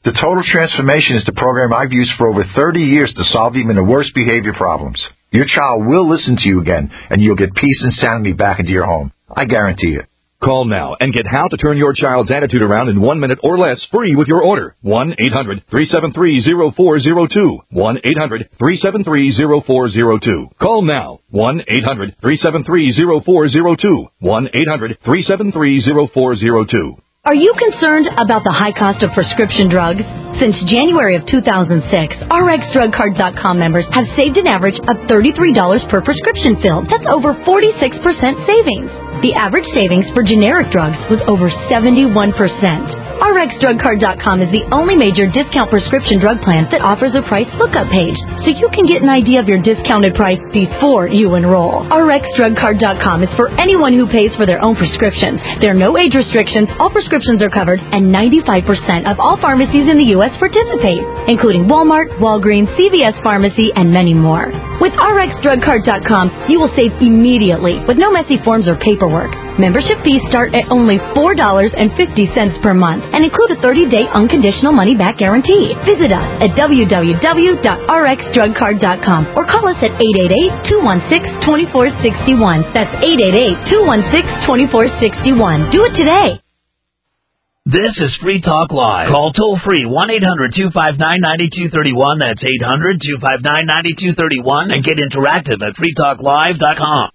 The Total Transformation is the program I've used for over 30 years to solve even the worst behavior problems. Your child will listen to you again, and you'll get peace and sanity back into your home. I guarantee it. Call now and get how to turn your child's attitude around in 1 minute or less free with your order. 1-800-373-0402. 1-800-373-0402. Call now. 1-800-373-0402. 1-800-373-0402. Are you concerned about the high cost of prescription drugs? Since January of 2006, RxDrugCard.com members have saved an average of $33 per prescription fill. That's over 46% savings. The average savings for generic drugs was over 71%. RxDrugCard.com is the only major discount prescription drug plan that offers a price lookup page, so you can get an idea of your discounted price before you enroll. RxDrugCard.com is for anyone who pays for their own prescriptions. There are no age restrictions, all prescriptions are covered, and 95% of all pharmacies in the U.S. participate, including Walmart, Walgreens, CVS Pharmacy, and many more. With RxDrugCard.com, you will save immediately with no messy forms or paperwork. Membership fees start at only $4.50 per month and include a 30-day unconditional money-back guarantee. Visit us at www.rxdrugcard.com or call us at 888-216-2461. That's 888-216-2461. Do it today. This is Free Talk Live. Call toll-free 1-800-259-9231. That's 800-259-9231. And get interactive at freetalklive.com.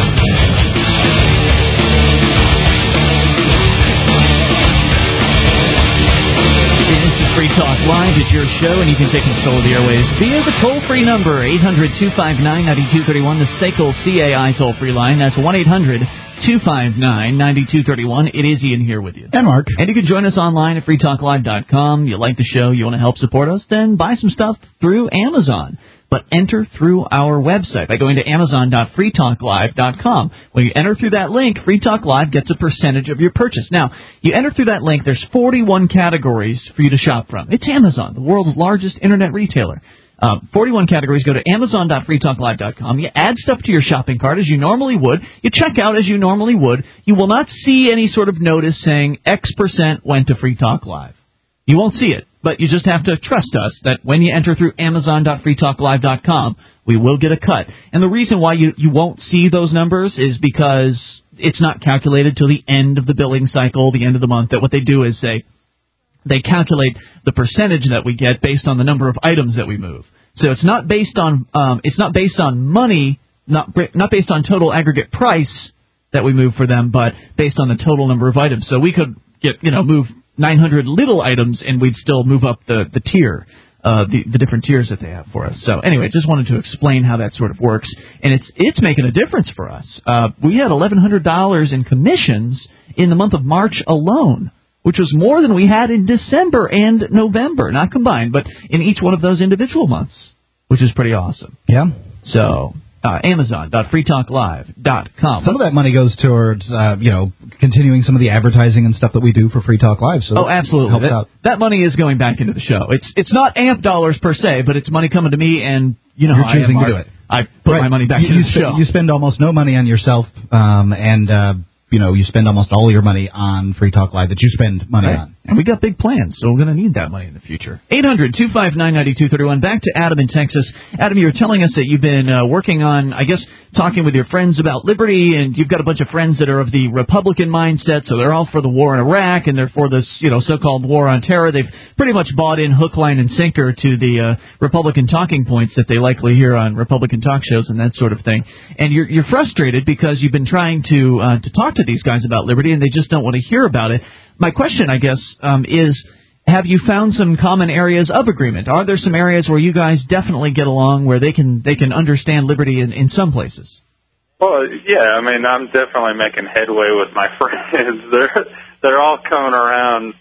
Free Talk Live is your show, and you can take control of the airways via the toll-free number, 800-259-9231, the SACL CAI toll-free line. That's 1-800-259-9231. It is Ian here with you. And Mark. And you can join us online at freetalklive.com. You like the show, you want to help support us, then buy some stuff through Amazon. But enter through our website by going to amazon.freetalklive.com. When you enter through that link, Free Talk Live gets a percentage of your purchase. Now, you enter through that link, there's 41 categories for you to shop from. It's Amazon, the world's largest internet retailer. 41 categories. Go to amazon.freetalklive.com. You add stuff to your shopping cart as you normally would. You check out as you normally would. You will not see any sort of notice saying X% went to Free Talk Live. You won't see it. But you just have to trust us that when you enter through amazon.freetalklive.com, we will get a cut. And the reason why you won't see those numbers is because it's not calculated till the end of the billing cycle, the end of the month. That what they do is they calculate the percentage that we get based on the number of items that we move. So it's not based on money, not based on total aggregate price that we move for them, but based on the total number of items. So we could move 900 little items, and we'd still move up the tier, the different tiers that they have for us. So anyway, just wanted to explain how that sort of works, and it's making a difference for us. We had $1,100 in commissions in the month of March alone, which was more than we had in December and November, not combined, but in each one of those individual months, which is pretty awesome. Yeah. So Amazon.freetalklive.com. Some of that money goes towards, continuing some of the advertising and stuff that we do for Free Talk Live. So absolutely. Helps out. That money is going back into the show. It's not AMP dollars per se, but it's money coming to me, and you're choosing to do it. I put my money back into the show. You spend almost no money on yourself, you spend almost all your money on Free Talk Live that you spend money on. And we got big plans, so we're going to need that money in the future. 800-259-9231. Back to Adam in Texas. Adam, you were telling us that you've been working on, I guess, talking with your friends about liberty, and you've got a bunch of friends that are of the Republican mindset, so they're all for the war in Iraq, and they're for this, so-called war on terror. They've pretty much bought in hook, line, and sinker to the Republican talking points that they likely hear on Republican talk shows and that sort of thing. And you're frustrated because you've been trying to talk to these guys about liberty, and they just don't want to hear about it. My question, I guess, is, have you found some common areas of agreement? Are there some areas where you guys definitely get along, where they can understand liberty in some places? Well, yeah, I'm definitely making headway with my friends. They're all coming around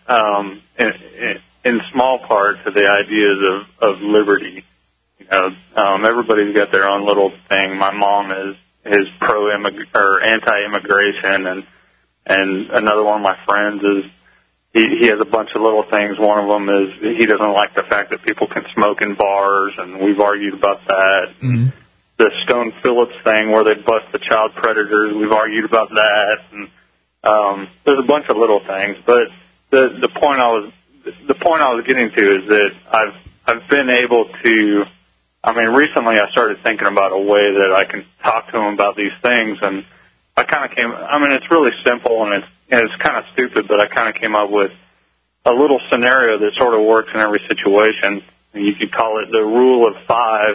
in small part to the ideas of liberty. Everybody's got their own little thing. My mom is anti-immigration, and another one of my friends is he has a bunch of little things. One of them is he doesn't like the fact that people can smoke in bars, and we've argued about that. Mm-hmm. The Stone Phillips thing where they bust the child predators, we've argued about that. And there's a bunch of little things, but the point I was the point I was getting to is that I've been able to. I mean, recently I started thinking about a way that I can talk to them about these things, and I kind of came. I mean, it's really simple and it's kind of stupid, but I kind of came up with a little scenario that sort of works in every situation. You could call it the rule of 5.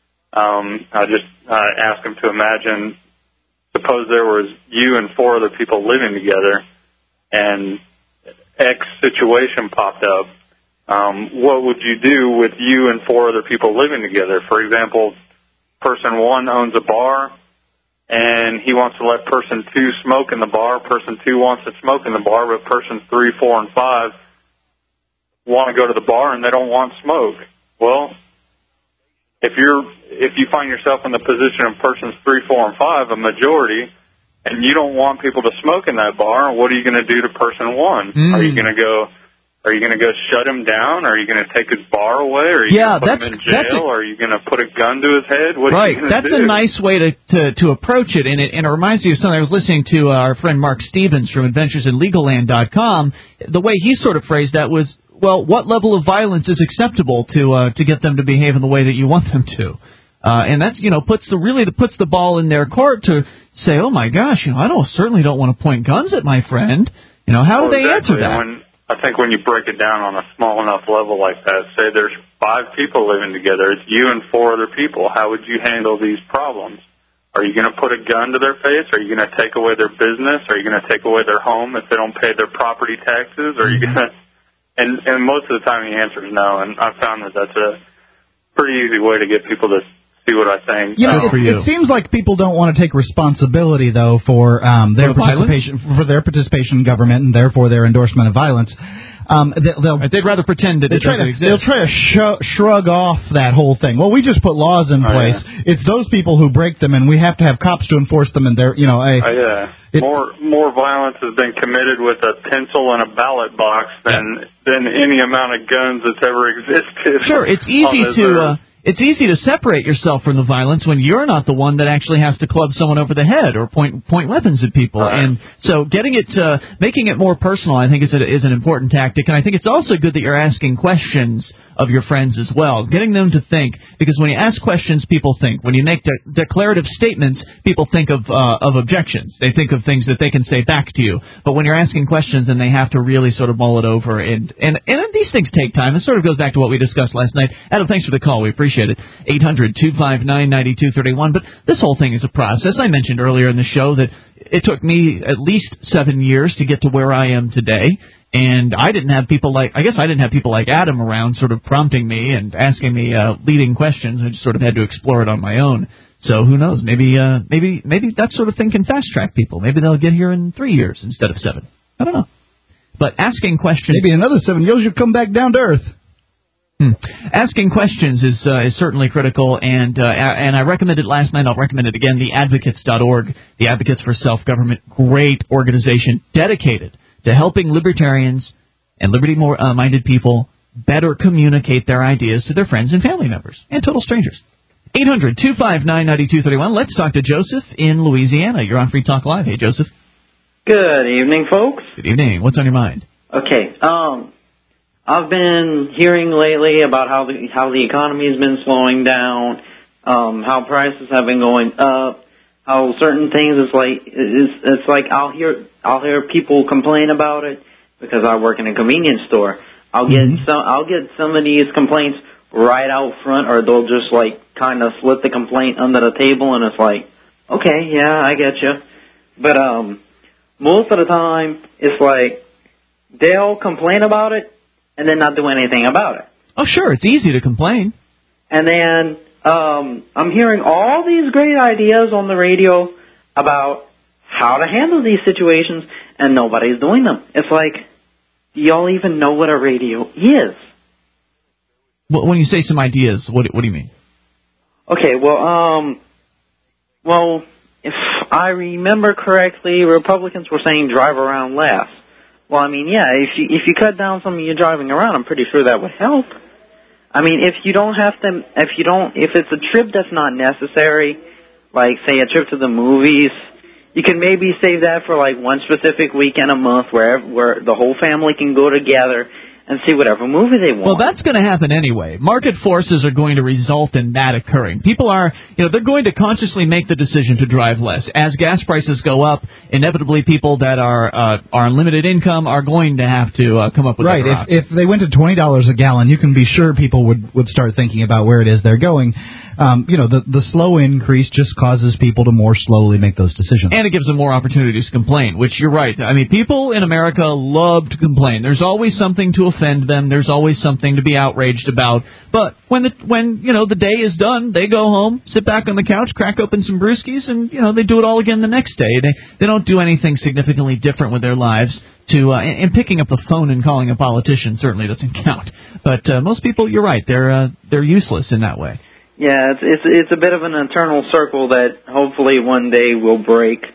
I just asked them to imagine, suppose there was you and 4 other people living together, and X situation popped up. What would you do with you and 4 other people living together? For example, person 1 owns a bar, and he wants to let person 2 smoke in the bar. Person 2 wants to smoke in the bar, but persons 3, 4, and 5 want to go to the bar and they don't want smoke. Well, if you find yourself in the position of persons 3, 4, and 5, a majority, and you don't want people to smoke in that bar, what are you going to do to person 1? Are you going to go shut him down? Are you going to take his bar away? Are you going to put him in jail? Are you going to put a gun to his head? What are you going to do? That's a nice way to approach it, and it reminds me of something I was listening to our friend Mark Stevens from AdventuresInLegalLand.com. The way he sort of phrased that was, well, what level of violence is acceptable to get them to behave in the way that you want them to? And that's, puts the ball in their court to say, oh my gosh, I certainly don't want to point guns at my friend. How do they answer that? I think when you break it down on a small enough level like that, say there's 5 people living together, it's you and 4 other people. How would you handle these problems? Are you going to put a gun to their face? Are you going to take away their business? Are you going to take away their home if they don't pay their property taxes? Are you going to? And most of the time the answer is no. And I've found that that's a pretty easy way to get people to see what I think. It seems like people don't want to take responsibility, though, for their participation in government and therefore their endorsement of violence. They'd rather pretend that it doesn't exist. They'll try to shrug off that whole thing. Well, we just put laws in place. Yeah. It's those people who break them, and we have to have cops to enforce them. And they're, more violence has been committed with a pencil and a ballot box than any amount of guns that's ever existed. Sure, it's easy to separate yourself from the violence when you're not the one that actually has to club someone over the head or point weapons at people. Right. And so making it more personal, I think, is an important tactic. And I think it's also good that you're asking questions of your friends as well, getting them to think. Because when you ask questions, people think. When you make declarative statements, people think of objections. They think of things that they can say back to you. But when you're asking questions, then they have to really sort of mull it over. And these things take time. This sort of goes back to what we discussed last night. Adam, thanks for the call. We appreciate it. 800-259-9231. But this whole thing is a process. I mentioned earlier in the show that it took me at least 7 years to get to where I am today. And I didn't have people like Adam around sort of prompting me and asking me leading questions. I just sort of had to explore it on my own. So who knows? Maybe that sort of thing can fast track people. Maybe they'll get here in 3 years instead of 7. I don't know. But asking questions. Maybe another 7 years you'll come back down to earth. Asking questions is certainly critical, and I recommended last night. I'll recommend it again. TheAdvocates.org, the Advocates for Self-Government, great organization dedicated to helping libertarians and liberty-minded people better communicate their ideas to their friends and family members and total strangers. 800-259-9231. Let's talk to Joseph in Louisiana. You're on Free Talk Live. Hey, Joseph. Good evening, folks. Good evening. What's on your mind? Okay. I've been hearing lately about how the economy has been slowing down, how prices have been going up, how certain things it's like I'll hear people complain about it because I work in a convenience store. I'll get some of these complaints right out front, or they'll just kind of slip the complaint under the table, and it's like, okay, yeah, I get you. But most of the time, it's like they'll complain about it and then not do anything about it. Oh, sure, it's easy to complain. And then I'm hearing all these great ideas on the radio about how to handle these situations, and nobody's doing them. It's like, do y'all even know what a radio is? Well, when you say some ideas, what do you mean? Okay, well, if I remember correctly, Republicans were saying drive around less. Well, I mean, yeah, if you cut down some of your driving around, I'm pretty sure that would help. I mean, if it's a trip that's not necessary, like say a trip to the movies, you can maybe save that for one specific weekend a month where the whole family can go together and see whatever movie they want. Well, that's going to happen anyway. Market forces are going to result in that occurring. People are, they're going to consciously make the decision to drive less. As gas prices go up, inevitably people that are on limited income are going to have to come up with right. Right. If they went to $20 a gallon, you can be sure people would start thinking about where it is they're going. The slow increase just causes people to more slowly make those decisions. And it gives them more opportunities to complain, which you're right. I mean, people in America love to complain. There's always something to offend them. There's always something to be outraged about. But when the day is done, they go home, sit back on the couch, crack open some brewskis, and they do it all again the next day. They don't do anything significantly different with their lives. And picking up the phone and calling a politician certainly doesn't count. But most people, you're right, they're useless in that way. Yeah, it's a bit of an eternal circle that hopefully one day will break.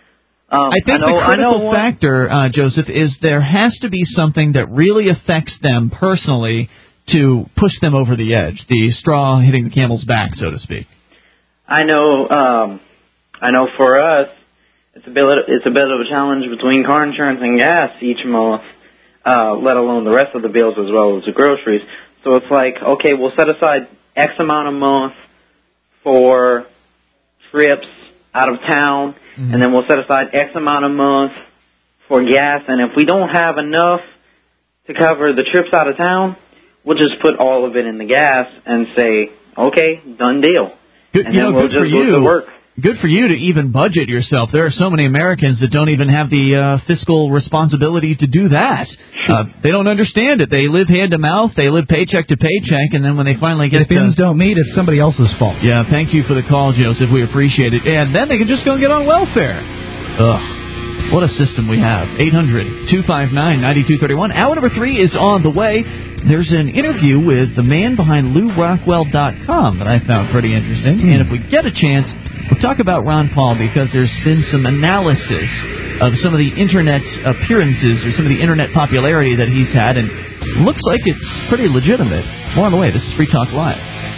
I think the critical factor, Joseph, is there has to be something that really affects them personally to push them over the edge, the straw hitting the camel's back, so to speak. I know for us, it's a bit of a challenge between car insurance and gas each month, let alone the rest of the bills as well as the groceries. So it's like, okay, we'll set aside X amount a month for trips out of town, and then we'll set aside X amount a month for gas. And if we don't have enough to cover the trips out of town, we'll just put all of it in the gas and say, okay, done deal. Good, and then we'll just go to work. Good for you to even budget yourself. There are so many Americans that don't even have the fiscal responsibility to do that. They don't understand it. They live hand to mouth. They live paycheck to paycheck, and then when they finally get if ends don't meet, it's somebody else's fault. Yeah, thank you for the call, Joseph. We appreciate it. And then they can just go and get on welfare. Ugh. What a system we have. 800-259-9231. Hour number 3 is on the way. There's an interview with the man behind LouRockwell.com that I found pretty interesting. And if we get a chance, we'll talk about Ron Paul because there's been some analysis of some of the Internet appearances or some of the Internet popularity that he's had, and it looks like it's pretty legitimate. More on the way. This is Free Talk Live.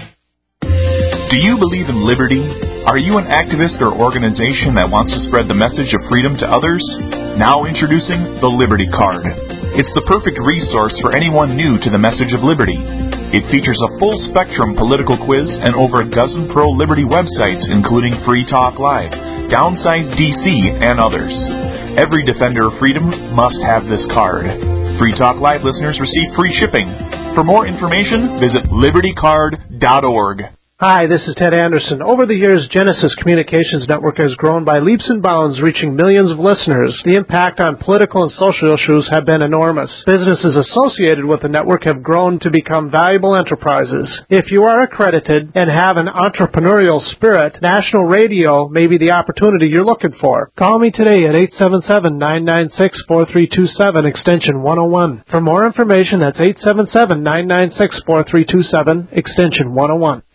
Do you believe in liberty? Are you an activist or organization that wants to spread the message of freedom to others? Now introducing the Liberty Card. It's the perfect resource for anyone new to the message of liberty. It features a full-spectrum political quiz and over a dozen pro-liberty websites, including Free Talk Live, Downsize DC, and others. Every defender of freedom must have this card. Free Talk Live listeners receive free shipping. For more information, visit libertycard.org. Hi, this is Ted Anderson. Over the years, Genesis Communications Network has grown by leaps and bounds, reaching millions of listeners. The impact on political and social issues have been enormous. Businesses associated with the network have grown to become valuable enterprises. If you are accredited and have an entrepreneurial spirit, national radio may be the opportunity you're looking for. Call me today at 877-996-4327, extension 101. For more information, that's 877-996-4327, extension 101.